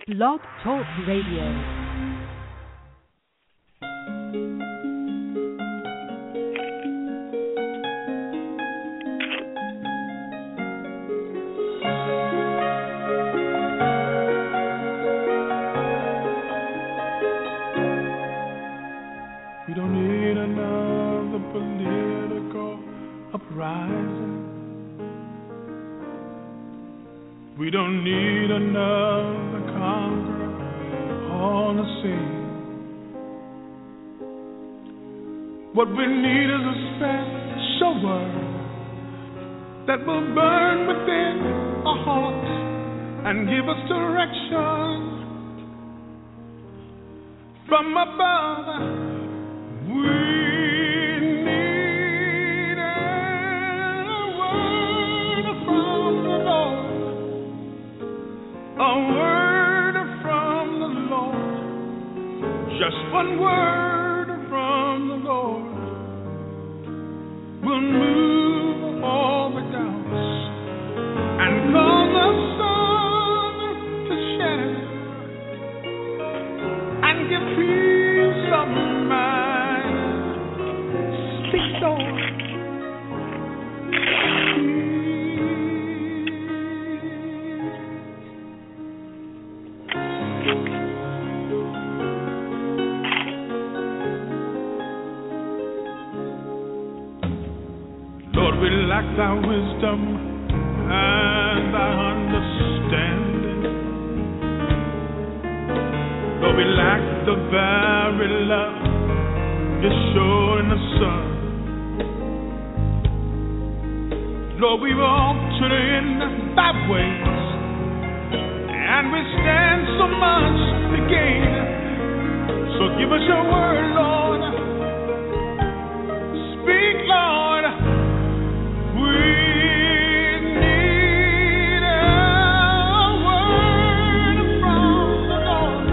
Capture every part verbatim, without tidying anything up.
Blog Talk Radio. We don't need another political uprising. We don't need another conqueror on the scene. What we need is a special word that will burn within our hearts and give us direction from above. We need a word from the Lord, a word from the Lord, just one word from the Lord will move all the doubts and cause the sun to shine and give peace of mind. Speak, Lord. Lord, we lack thy wisdom and thy understanding. Lord, we lack the very love you show in the sun. Lord, we've altered in thy ways, and we stand so much to gain. So give us your word, Lord. Speak, Lord. We need a word from the Lord,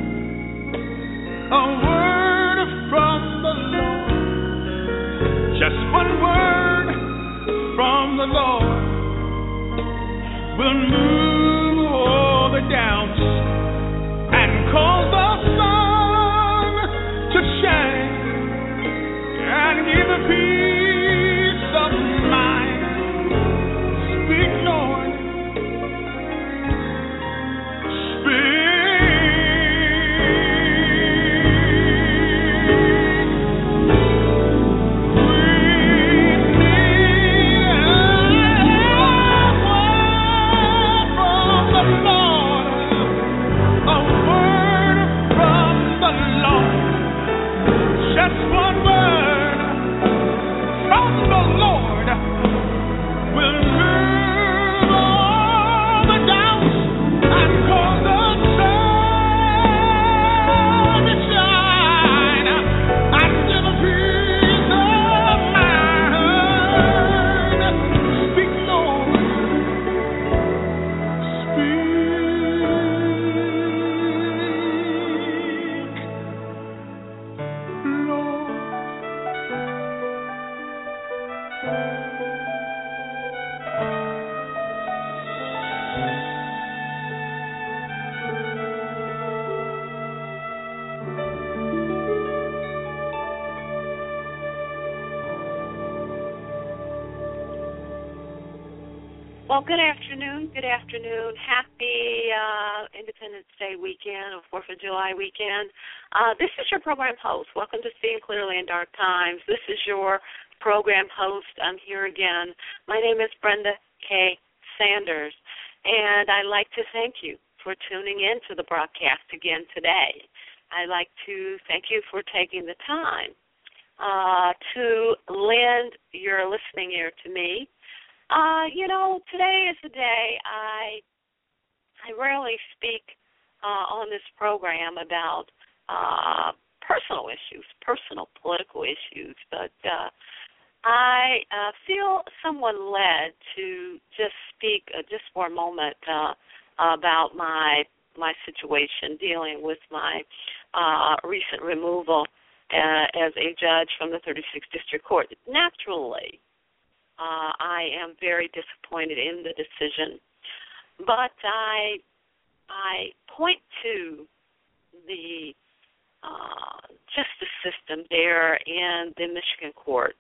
a word from the Lord, just one word from the Lord will move all the doubts and cause the sun to shine and give a peace of mind. Speak, Lord. Well, good afternoon. Good afternoon. Happy uh, Independence Day weekend or fourth of July weekend. Uh, this is your program host. Welcome to Seeing Clearly in Dark Times. This is your program host. I'm here again. My name is Brenda K. Sanders, and I'd like to thank you for tuning in to the broadcast again today. I'd like to thank you for taking the time uh, to lend your listening ear to me. Uh, you know, today is a day I I rarely speak uh, on this program about uh, personal issues, personal political issues, but uh, I uh, feel somewhat led to just speak uh, just for a moment uh, about my my situation dealing with my uh, recent removal uh, as a judge from the thirty-sixth District Court. Naturally, Uh, I am very disappointed in the decision, but I I point to the uh, justice system there in the Michigan courts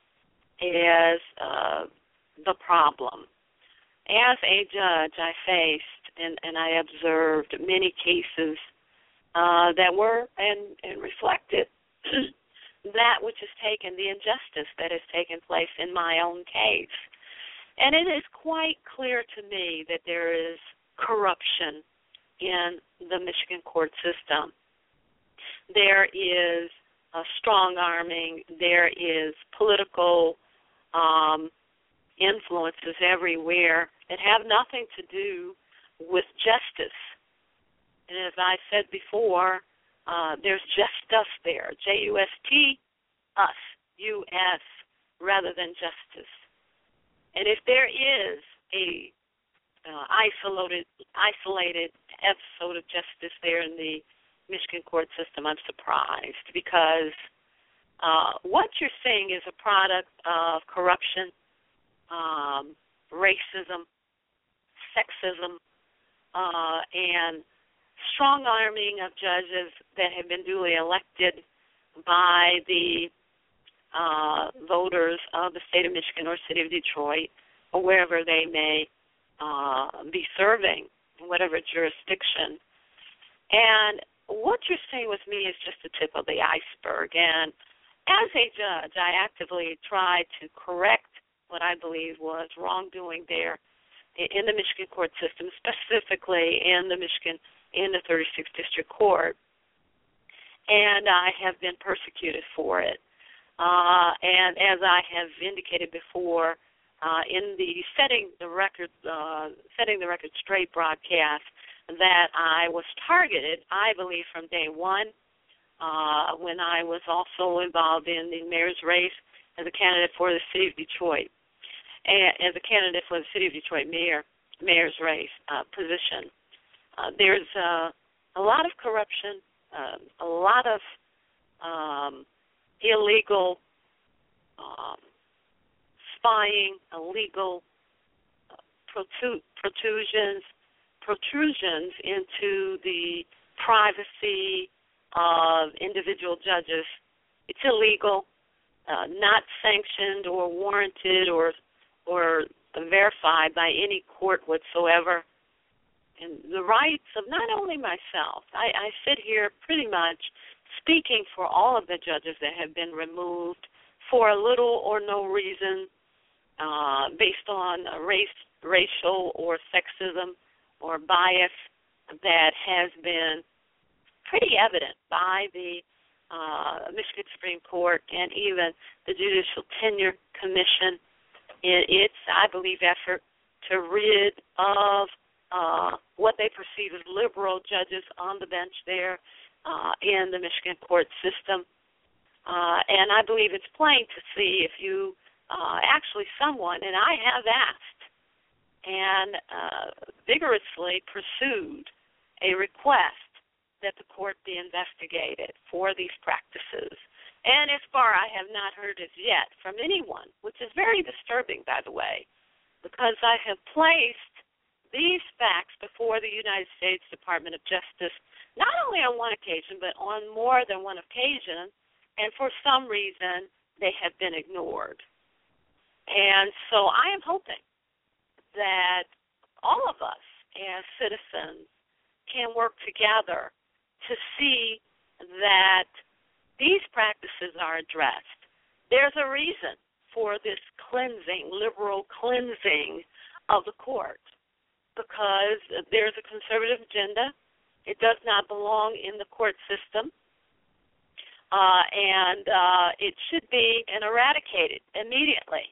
as uh, the problem. As a judge, I faced and, and I observed many cases uh, that were and, and reflected that which has taken, the injustice that has taken place in my own case. And it is quite clear to me that there is corruption in the Michigan court system. There is a strong-arming, there is political um, influences everywhere that have nothing to do with justice. And as I said before, uh, there's just us there, J U S T, us, U S, rather than justice. And if there is a uh, isolated, isolated episode of justice there in the Michigan court system, I'm surprised, because uh, what you're seeing is a product of corruption, um, racism, sexism, uh, and strong-arming of judges that have been duly elected by the uh, voters of the state of Michigan or city of Detroit, or wherever they may uh, be serving, in whatever jurisdiction. And what you're saying with me is just the tip of the iceberg. And as a judge, I actively tried to correct what I believe was wrongdoing there in the Michigan court system, specifically in the Michigan, in the thirty-sixth District Court. And I have been persecuted for it. Uh, and as I have indicated before, uh, in the setting the record, uh, setting the record straight broadcast, that I was targeted, I believe, from day one, uh, when I was also involved in the mayor's race as a candidate for the city of Detroit, and as a candidate for the city of Detroit mayor, mayor's race uh, position. Uh, there's uh, a lot of corruption, uh, a lot of um, illegal um, spying, illegal uh, protru- protrusions, protrusions into the privacy of individual judges. It's illegal, uh, not sanctioned or warranted or or verified by any court whatsoever. And the rights of not only myself, I, I sit here pretty much speaking for all of the judges that have been removed for a little or no reason, uh, based on race, racial or sexism or bias that has been pretty evident by the uh, Michigan Supreme Court and even the Judicial Tenure Commission in its, I believe, effort to rid of uh, what they perceive as liberal judges on the bench there uh, in the Michigan court system. Uh, and I believe it's plain to see if you uh, actually someone, and I have asked and uh, vigorously pursued a request that the court be investigated for these practices. And as far I have not heard as yet from anyone, which is very disturbing, by the way, because I have placed these facts before the United States Department of Justice, not only on one occasion, but on more than one occasion, and for some reason they have been ignored. And so I am hoping that all of us as citizens can work together to see that these practices are addressed. There's a reason for this cleansing, liberal cleansing of the court, because there's a conservative agenda. It does not belong in the court system, uh, and uh, it should be and eradicated immediately.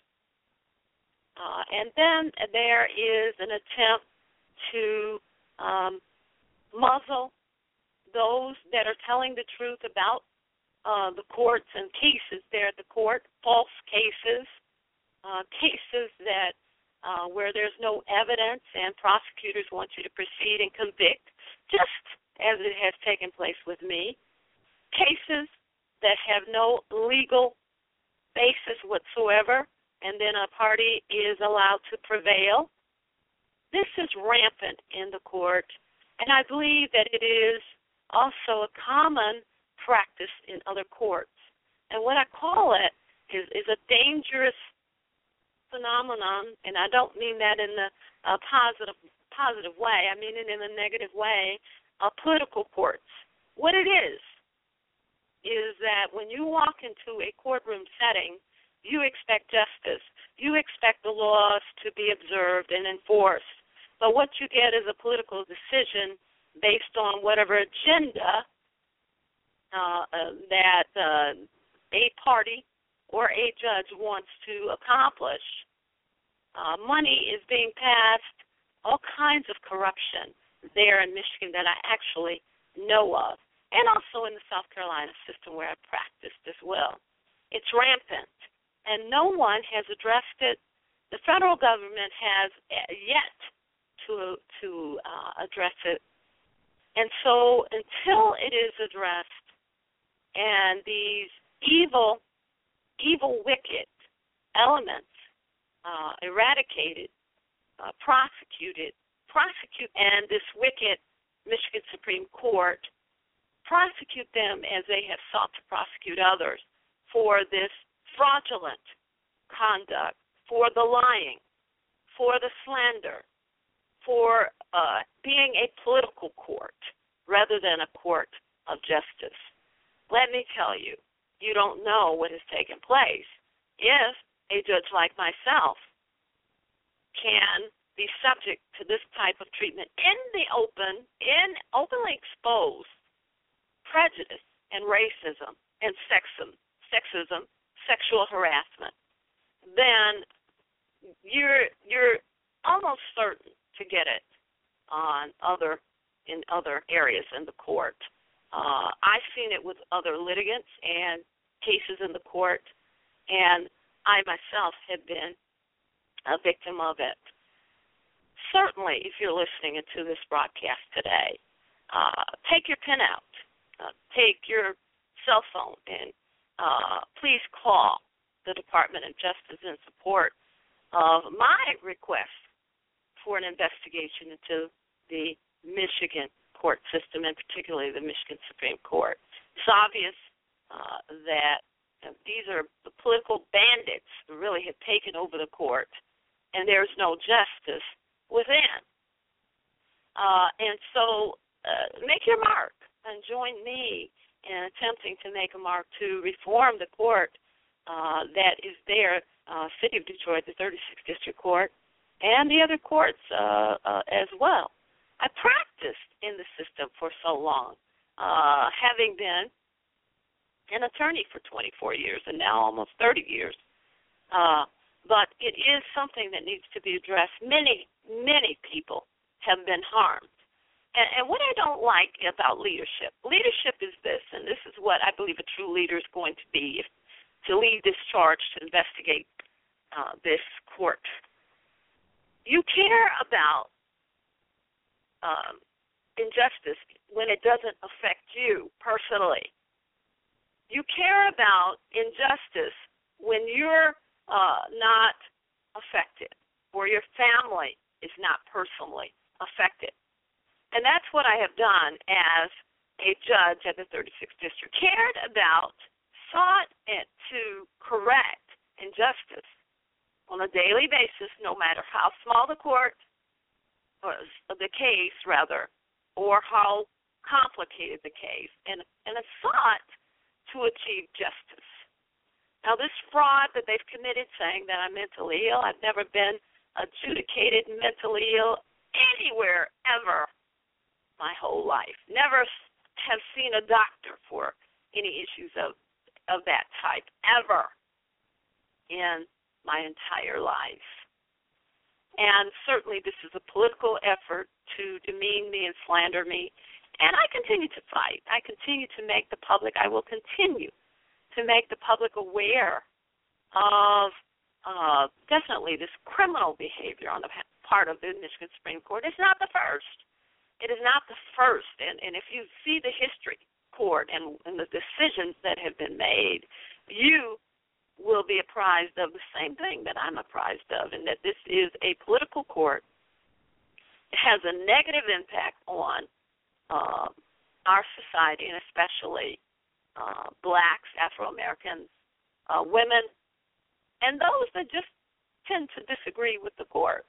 Uh, and then there is an attempt to um, muzzle those that are telling the truth about uh, the courts and cases there at the court, false cases, uh, cases that Uh, where there's no evidence and prosecutors want you to proceed and convict, just as it has taken place with me. Cases that have no legal basis whatsoever, and then a party is allowed to prevail. This is rampant in the court, And I believe that it is also a common practice in other courts. And what I call it is, is a dangerous phenomenon, and I don't mean that in the uh, positive positive way. I mean it in a negative way, uh, political courts. What it is, is that when you walk into a courtroom setting, you expect justice. You expect the laws to be observed and enforced. But what you get is a political decision based on whatever agenda uh, uh, that uh, a party or a judge wants to accomplish. Uh, money is being passed, all kinds of corruption there in Michigan that I actually know of, and also in the South Carolina system where I practiced as well. It's rampant, and no one has addressed it. The federal government has yet to to uh, address it. And so until it is addressed and these evil, evil, wicked elements uh, eradicated, uh, prosecuted, prosecute, and this wicked Michigan Supreme Court prosecute them as they have sought to prosecute others for this fraudulent conduct, for the lying, for the slander, for uh, being a political court rather than a court of justice. Let me tell you, you don't know what has taken place if a judge like myself can be subject to this type of treatment in the open, in openly exposed prejudice and racism and sexism, sexism, sexual harassment, then you're you're almost certain to get it on other in other areas in the court. Uh, I've seen it with other litigants and cases in the court, and I myself have been a victim of it. Certainly, if you're listening to this broadcast today, uh, take your pen out, uh, take your cell phone, and uh, please call the Department of Justice in support of my request for an investigation into the Michigan court system, and particularly the Michigan Supreme Court. It's obvious uh, that uh, these are the political bandits who really have taken over the court, and there's no justice within. Uh, and so uh, make your mark and join me in attempting to make a mark to reform the court uh, that is there, uh, City of Detroit, the thirty-sixth District Court, and the other courts uh, uh, as well. I practiced in the system for so long, uh, having been an attorney for twenty-four years and now almost thirty years. Uh, but it is something that needs to be addressed. Many, many people have been harmed. And, and what I don't like about leadership, leadership is this, and this is what I believe a true leader is going to be, if, to lead this charge to investigate uh, this court. You care about um, injustice when it doesn't affect you personally. You care about injustice when you're uh, not affected or your family is not personally affected. And that's what I have done as a judge at the thirty-sixth District. Cared about, sought to correct injustice on a daily basis, no matter how small the court, or the case rather, or how complicated the case, and, and a sought to achieve justice. Now, this fraud that they've committed, saying that I'm mentally ill, I've never been adjudicated mentally ill anywhere ever my whole life. Never have seen a doctor for any issues of, of that type ever in my entire life. And certainly this is a political effort to demean me and slander me. And I continue to fight. I continue to make the public, I will continue to make the public aware of uh, definitely this criminal behavior on the part of the Michigan Supreme Court. It's not the first. It is not the first. And, and if you see the history court and, and the decisions that have been made, you will be apprised of the same thing that I'm apprised of, and that this is a political court. It has a negative impact on uh, our society, and especially uh, blacks, Afro-Americans, uh, women, and those that just tend to disagree with the court,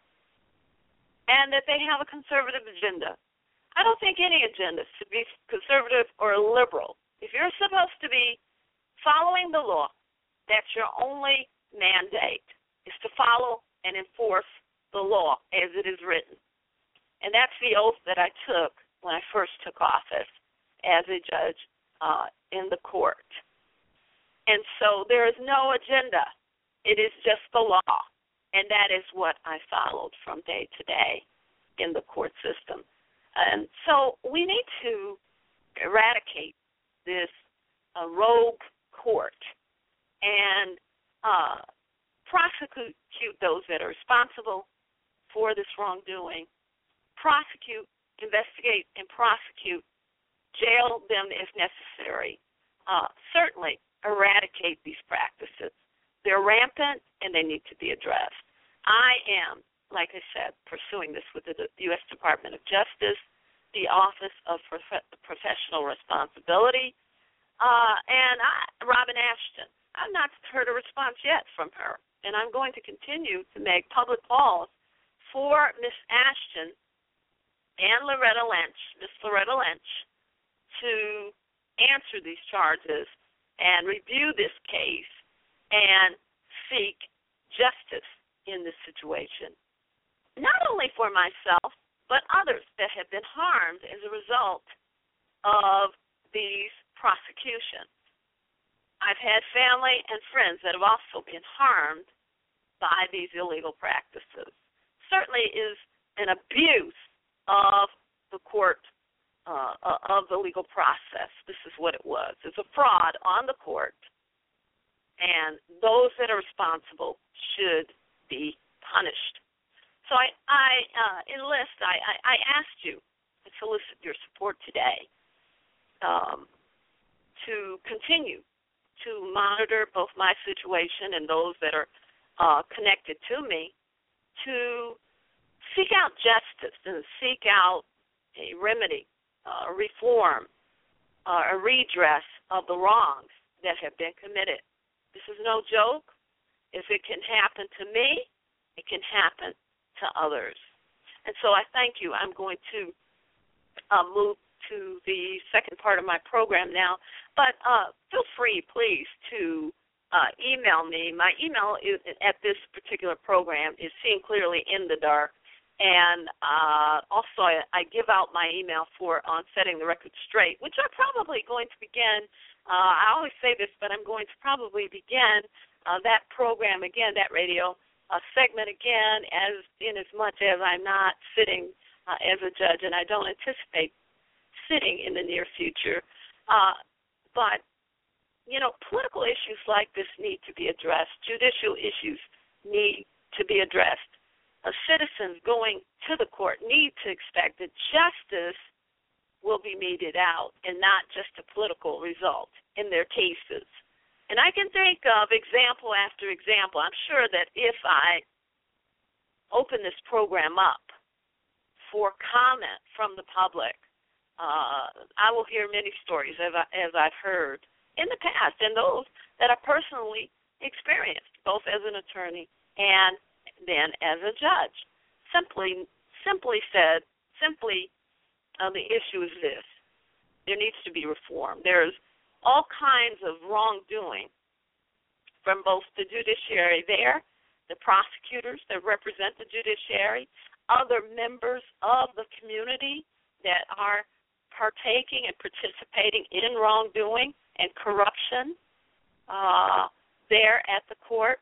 and that they have a conservative agenda. I don't think any agenda should be conservative or liberal. If you're supposed to be following the law, that's your only mandate, is to follow and enforce the law as it is written. And that's the oath that I took when I first took office as a judge uh, in the court. And so there is no agenda. It is just the law. And that is what I followed from day to day in the court system. And so we need to eradicate this uh, rogue court and uh, prosecute those that are responsible for this wrongdoing, prosecute, investigate, and prosecute, jail them if necessary, uh, certainly eradicate these practices. They're rampant, and they need to be addressed. I am, like I said, pursuing this with the U S Department of Justice, the Office of Prof- Professional Responsibility, uh, and I, Robin Ashton. I've not heard a response yet from her, and I'm going to continue to make public calls for Miss Ashton and Loretta Lynch, Miss Loretta Lynch, to answer these charges and review this case and seek justice in this situation, not only for myself, but others that have been harmed as a result of these prosecutions. I've had family and friends that have also been harmed by these illegal practices. Certainly is an abuse of the court, uh, of the legal process. This is what it was. It's a fraud on the court, and those that are responsible should be punished. So I, I uh, enlist, I, I, I asked you to solicit your support today um, to continue to monitor both my situation and those that are uh, connected to me, to seek out justice and seek out a remedy, a uh, reform, uh, a redress of the wrongs that have been committed. This is no joke. If it can happen to me, it can happen to others. And so I thank you. I'm going to uh, move to the second part of my program now. But uh, feel free, please, to uh, email me. My email is, at this particular program is Seeing Clearly in the Dark. And uh, also I, I give out my email for on Setting the Record Straight, which I'm probably going to begin. Uh, I always say this, but I'm going to probably begin uh, that program again, that radio uh, segment again, as in as much as I'm not sitting uh, as a judge, and I don't anticipate sitting in the near future. Uh, but, you know, political issues like this need to be addressed. Judicial issues need to be addressed. Uh, citizens going to the court need to expect that justice will be meted out and not just a political result in their cases. And I can think of example after example. I'm sure that if I open this program up for comment from the public, uh, I will hear many stories as, I, as I've heard in the past, and those that I personally experienced, both as an attorney and then as a judge. Simply, simply said, simply uh, the issue is this. There needs to be reform. There's all kinds of wrongdoing from both the judiciary there, the prosecutors that represent the judiciary, other members of the community that are partaking and participating in wrongdoing and corruption uh, there at the court.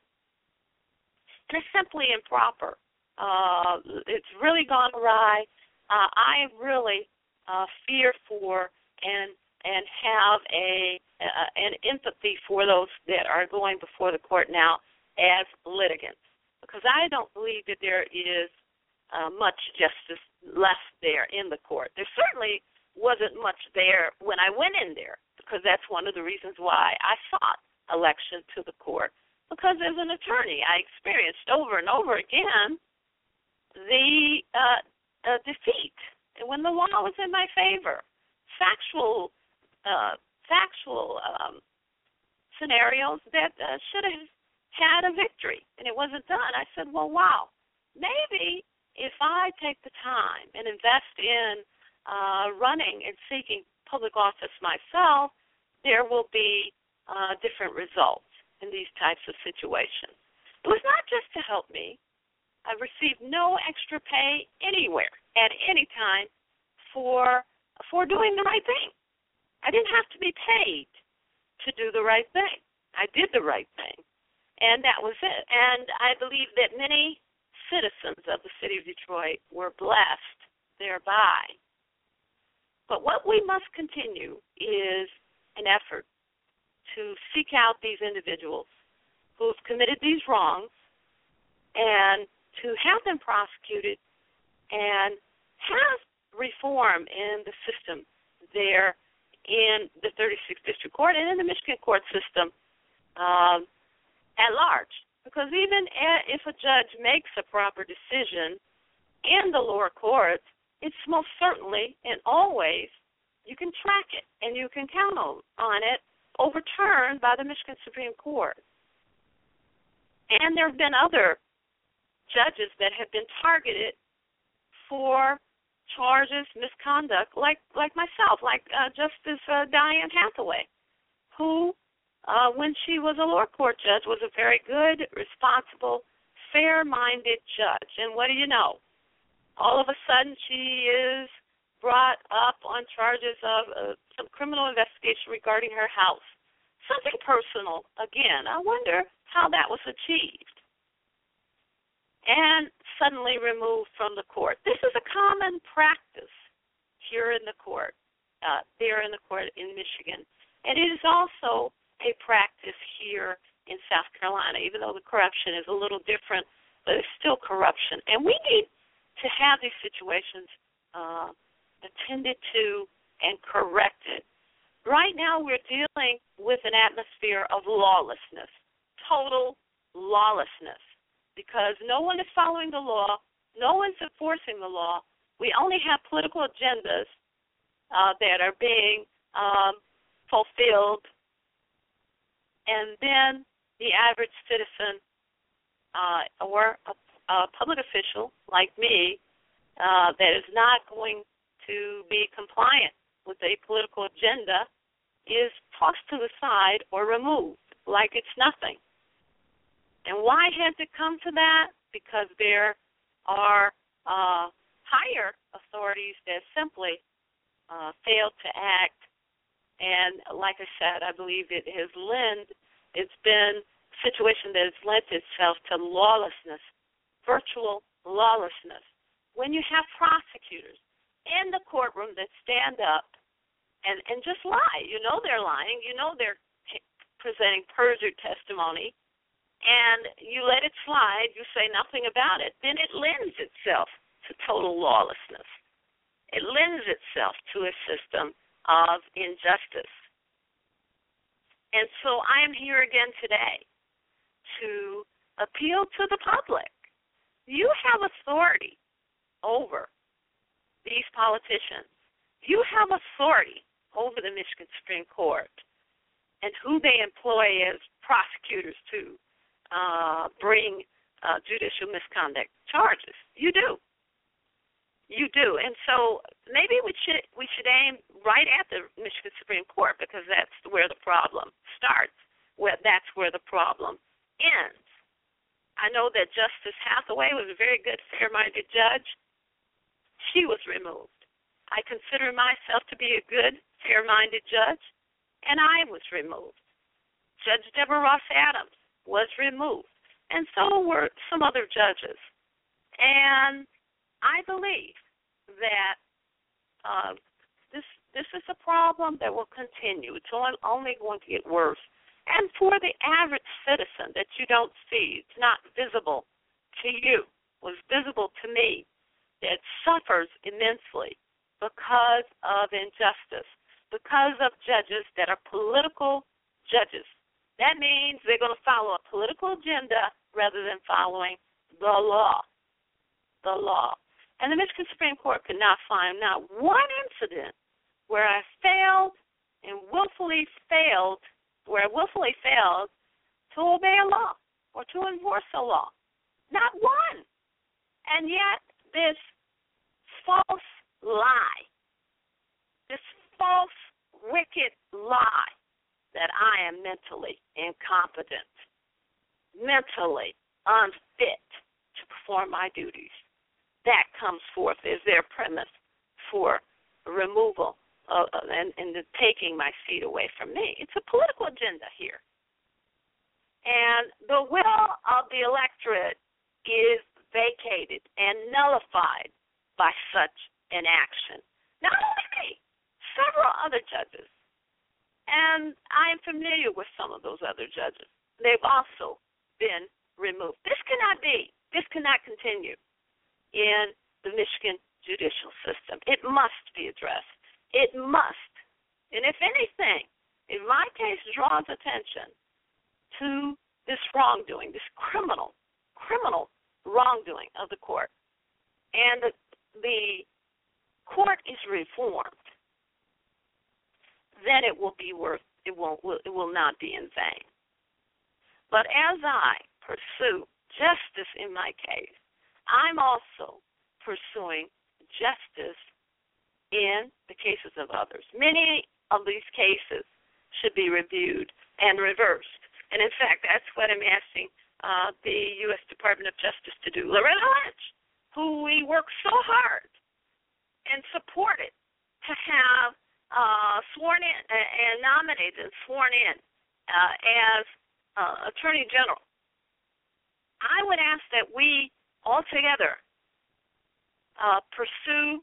It's simply improper. Uh, it's really gone awry. Uh, I really uh, fear for and and have a uh, an empathy for those that are going before the court now as litigants, because I don't believe that there is uh, much justice left there in the court. There certainly wasn't much there when I went in there, because that's one of the reasons why I sought election to the court. Because as an attorney, I experienced over and over again the uh, uh, defeat when the law was in my favor. Factual, uh, factual um, scenarios that uh, should have had a victory, and it wasn't done. I said, well, wow, maybe if I take the time and invest in uh, running and seeking public office myself, there will be uh, different results in these types of situations. It was not just to help me. I received no extra pay anywhere at any time for for doing the right thing. I didn't have to be paid to do the right thing. I did the right thing, and that was it. And I believe that many citizens of the city of Detroit were blessed thereby. But what we must continue is an effort to seek out these individuals who have committed these wrongs and to have them prosecuted and have reform in the system there in the thirty-sixth District Court and in the Michigan court system um, at large. Because even if a judge makes a proper decision in the lower courts, it's most certainly and always, you can track it and you can count on it overturned by the Michigan Supreme Court. And there have been other judges that have been targeted for charges, misconduct, like like myself, like uh, Justice uh, Diane Hathaway, who, uh, when she was a lower court judge, was a very good, responsible, fair-minded judge. And what do you know? All of a sudden she is brought up on charges of uh, some criminal investigation regarding her house. Something personal, again. I wonder how that was achieved. And suddenly removed from the court. This is a common practice here in the court, uh, there in the court in Michigan. And it is also a practice here in South Carolina, even though the corruption is a little different, but it's still corruption. And we need to have these situations uh, attended to and corrected. Right now we're dealing with an atmosphere of lawlessness, total lawlessness, because no one is following the law, no one's enforcing the law. We only have political agendas uh, that are being um, fulfilled, and then the average citizen uh, or a, a public official like me uh, that is not going to be compliant with a political agenda is tossed to the side or removed like it's nothing. And why has it come to that? Because there are uh, higher authorities that simply uh, fail to act. And like I said, I believe it has lent, it's been a situation that has lent itself to lawlessness, virtual lawlessness. When you have prosecutors in the courtroom that stand up and, and just lie, you know they're lying, you know they're t- presenting perjured testimony, and you let it slide, you say nothing about it, then it lends itself to total lawlessness. It lends itself to a system of injustice. And so I am here again today to appeal to the public. You have authority over these politicians. You have authority over the Michigan Supreme Court and who they employ as prosecutors to Uh, bring uh, judicial misconduct charges. You do. You do. And so maybe we should we should aim right at the Michigan Supreme Court, because that's where the problem starts. Where that's where the problem ends. I know that Justice Hathaway was a very good, fair-minded judge. She was removed. I consider myself to be a good, fair-minded judge, and I was removed. Judge Deborah Ross Adams was removed, and so were some other judges. And I believe that uh, this this is a problem that will continue. It's only going to get worse. And for the average citizen that you don't see, it's not visible to you, was visible to me, that suffers immensely because of injustice, because of judges that are political judges. That means they're going to follow a political agenda rather than following the law. The law. And the Michigan Supreme Court could not find not one incident where I failed and willfully failed, where I willfully failed to obey a law or to enforce a law. Not one. And yet this false lie, this false, wicked lie that I am mentally incompetent, mentally unfit to perform my duties, that comes forth as their premise for removal of, and, and the taking my seat away from me. It's a political agenda here. And the will of the electorate is vacated and nullified by such an action. Not only me, several other judges. And I am familiar with some of those other judges. They've also been removed. This cannot be. This cannot continue in the Michigan judicial system. It must be addressed. It must. And if anything, in my case, draws attention to this wrongdoing, this criminal, criminal wrongdoing of the court, and the, the court is reformed, then it will be worth, it won't, it will not be in vain. But as I pursue justice in my case, I'm also pursuing justice in the cases of others. Many of these cases should be reviewed and reversed. And in fact, that's what I'm asking uh, the U S Department of Justice to do. Loretta Lynch, who we worked so hard and supported to have uh, sworn in and nominated and sworn in uh, as uh, Attorney General. I would ask that we all together uh, pursue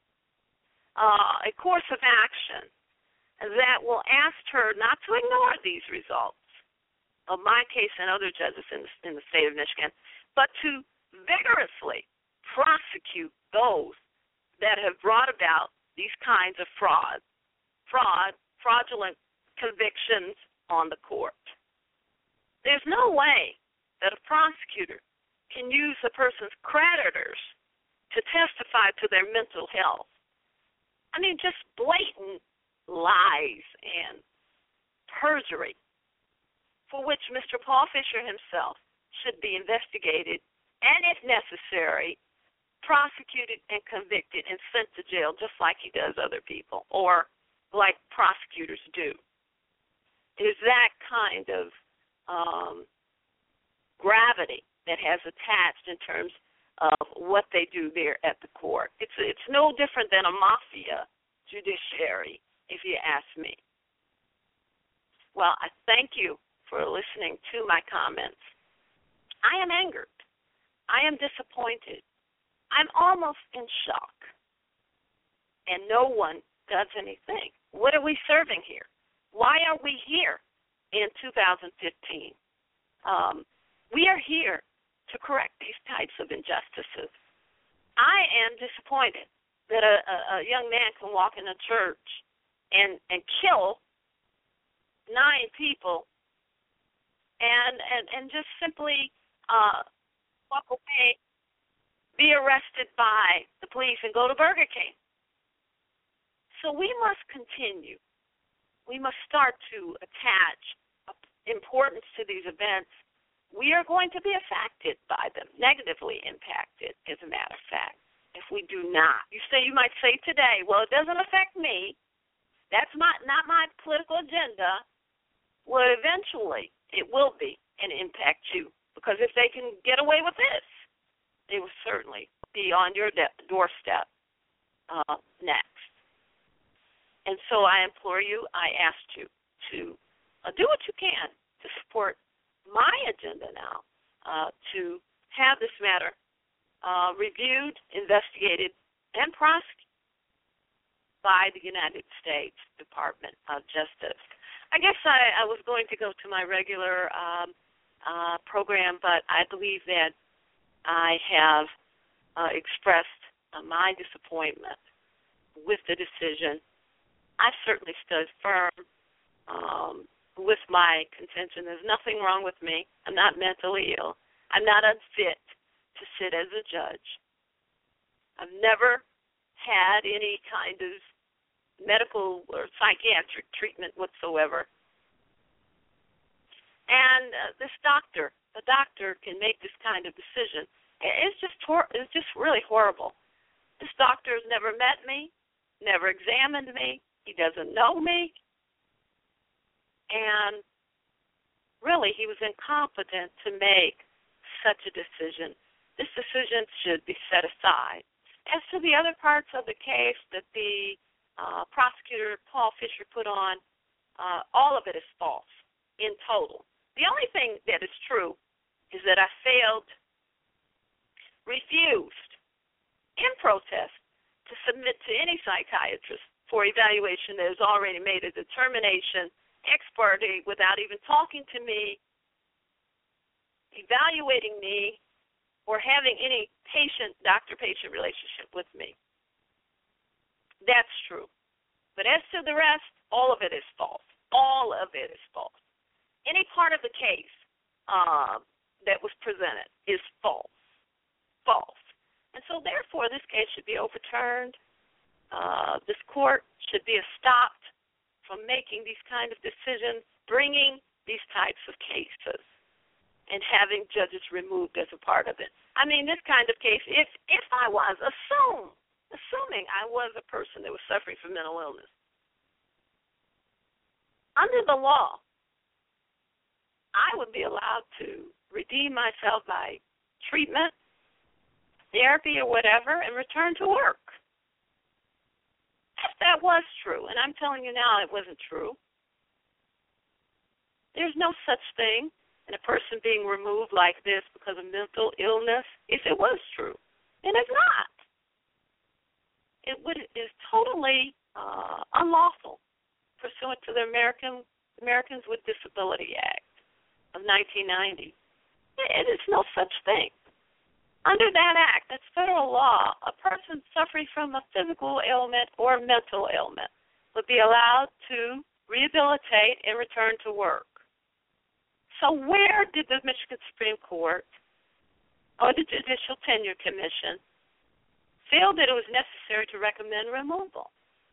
uh, a course of action that will ask her not to ignore these results of my case and other judges in the, in the state of Michigan, but to vigorously prosecute those that have brought about these kinds of fraud, fraud, fraudulent convictions on the court. There's no way that a prosecutor can use a person's creditors to testify to their mental health. I mean, just blatant lies and perjury for which Mister Paul Fisher himself should be investigated and, if necessary, prosecuted and convicted and sent to jail just like he does other people or like prosecutors do. It is that kind of um, gravity that has attached in terms of what they do there at the court. It's it's no different than a mafia judiciary, if you ask me. Well, I thank you for listening to my comments. I am angered. I am disappointed. I'm almost in shock. And no one does anything. What are we serving here? Why are we here in two thousand fifteen? Um, we are here to correct these types of injustices. I am disappointed that a, a, a young man can walk in a church and, and kill nine people and, and, and just simply uh, walk away, be arrested by the police, and go to Burger King. So we must continue. We must start to attach importance to these events. We are going to be affected by them, negatively impacted, as a matter of fact, if we do not. You say, you might say today, well, it doesn't affect me. That's my, not my political agenda. Well, eventually it will be and impact you, because if they can get away with this, they will certainly be on your de- doorstep uh, next. And so I implore you, I ask you to uh, do what you can to support my agenda now, uh, to have this matter uh, reviewed, investigated, and prosecuted by the United States Department of Justice. I guess I, I was going to go to my regular um, uh, program, but I believe that I have uh, expressed uh, my disappointment with the decision. I certainly stood firm um, with my contention. There's nothing wrong with me. I'm not mentally ill. I'm not unfit to sit as a judge. I've never had any kind of medical or psychiatric treatment whatsoever. And uh, this doctor, the doctor can make this kind of decision. It's just hor- it's just really horrible. This doctor has never met me, never examined me. He doesn't know me. And really, he was incompetent to make such a decision. This decision should be set aside. As to the other parts of the case that the uh, prosecutor, Paul Fisher, put on, uh, all of it is false in total. The only thing that is true is that I failed, refused, in protest, to submit to any psychiatrist for evaluation that has already made a determination, ex parte, without even talking to me, evaluating me, or having any patient, doctor-patient relationship with me. That's true. But as to the rest, all of it is false. All of it is false. Any part of the case uh, that was presented is false. False. And so, therefore, this case should be overturned. Uh, this court should be stopped from making these kind of decisions, bringing these types of cases, and having judges removed as a part of it. I mean, this kind of case, if if I was, assume, assuming I was a person that was suffering from mental illness, under the law, I would be allowed to redeem myself by treatment, therapy, or whatever, and return to work. If that was true, and I'm telling you now it wasn't true, there's no such thing in a person being removed like this because of mental illness, if it was true. And it's not. It would is totally uh, unlawful pursuant to the American Americans with Disability Act of nineteen ninety. It is no such thing. Under that act, that's federal law, a person suffering from a physical ailment or mental ailment would be allowed to rehabilitate and return to work. So where did the Michigan Supreme Court or the Judicial Tenure Commission feel that it was necessary to recommend removal?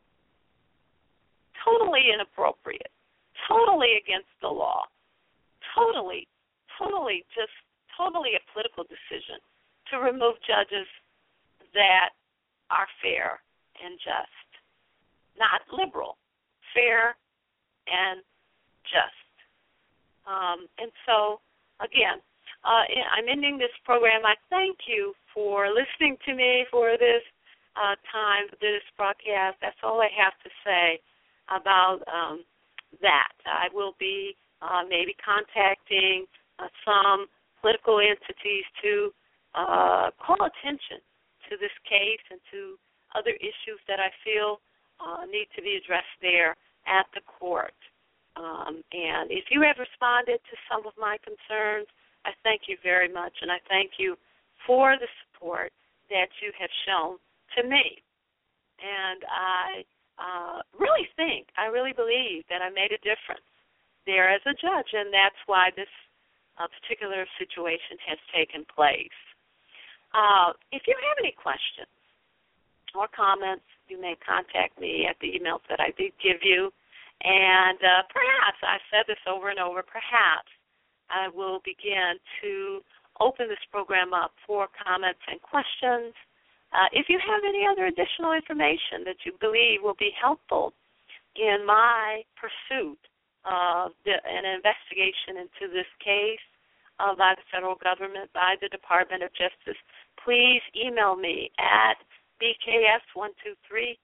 Totally inappropriate, totally against the law, totally, totally just totally a political decision to remove judges that are fair and just, not liberal, fair and just. Um, and so, again, uh, I'm ending this program. I thank you for listening to me for this uh, time, this broadcast. That's all I have to say about um, that. I will be uh, maybe contacting uh, some political entities to uh, call attention to this case and to other issues that I feel uh, need to be addressed there at the court. Um, and if you have responded to some of my concerns, I thank you very much, and I thank you for the support that you have shown to me. And I uh, really think, I really believe that I made a difference there as a judge, and that's why this uh, particular situation has taken place. Uh, if you have any questions or comments, you may contact me at the emails that I did give you. And uh, perhaps, I've said this over and over, perhaps I will begin to open this program up for comments and questions. Uh, if you have any other additional information that you believe will be helpful in my pursuit of the, an investigation into this case uh, by the federal government, by the Department of Justice, please email me at b k s one two three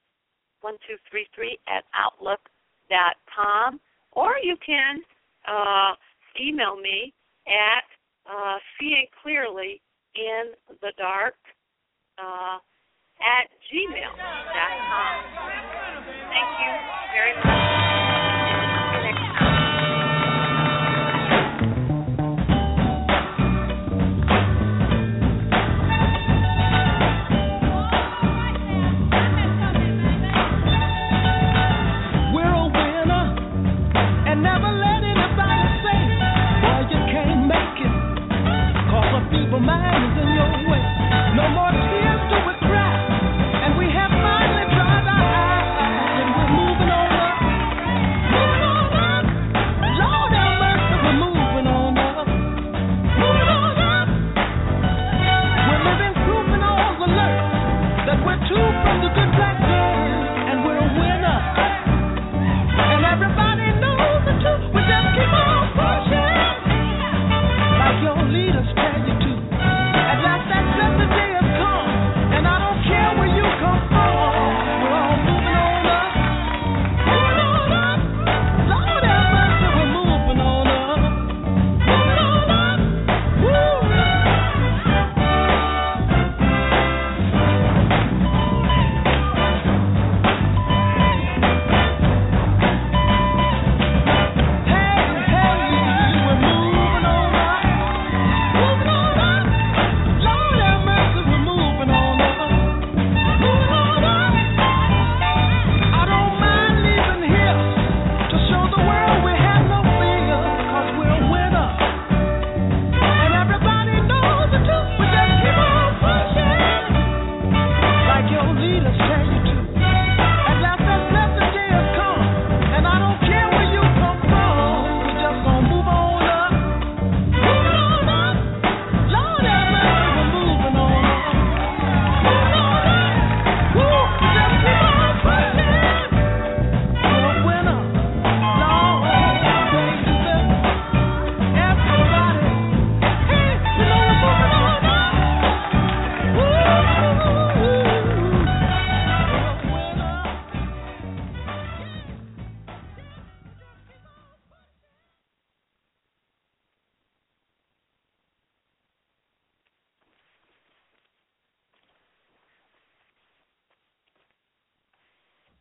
at outlook dot com, or you can uh, email me at uh, seeing clearly in the dark uh, at gmail dot com. Thank you.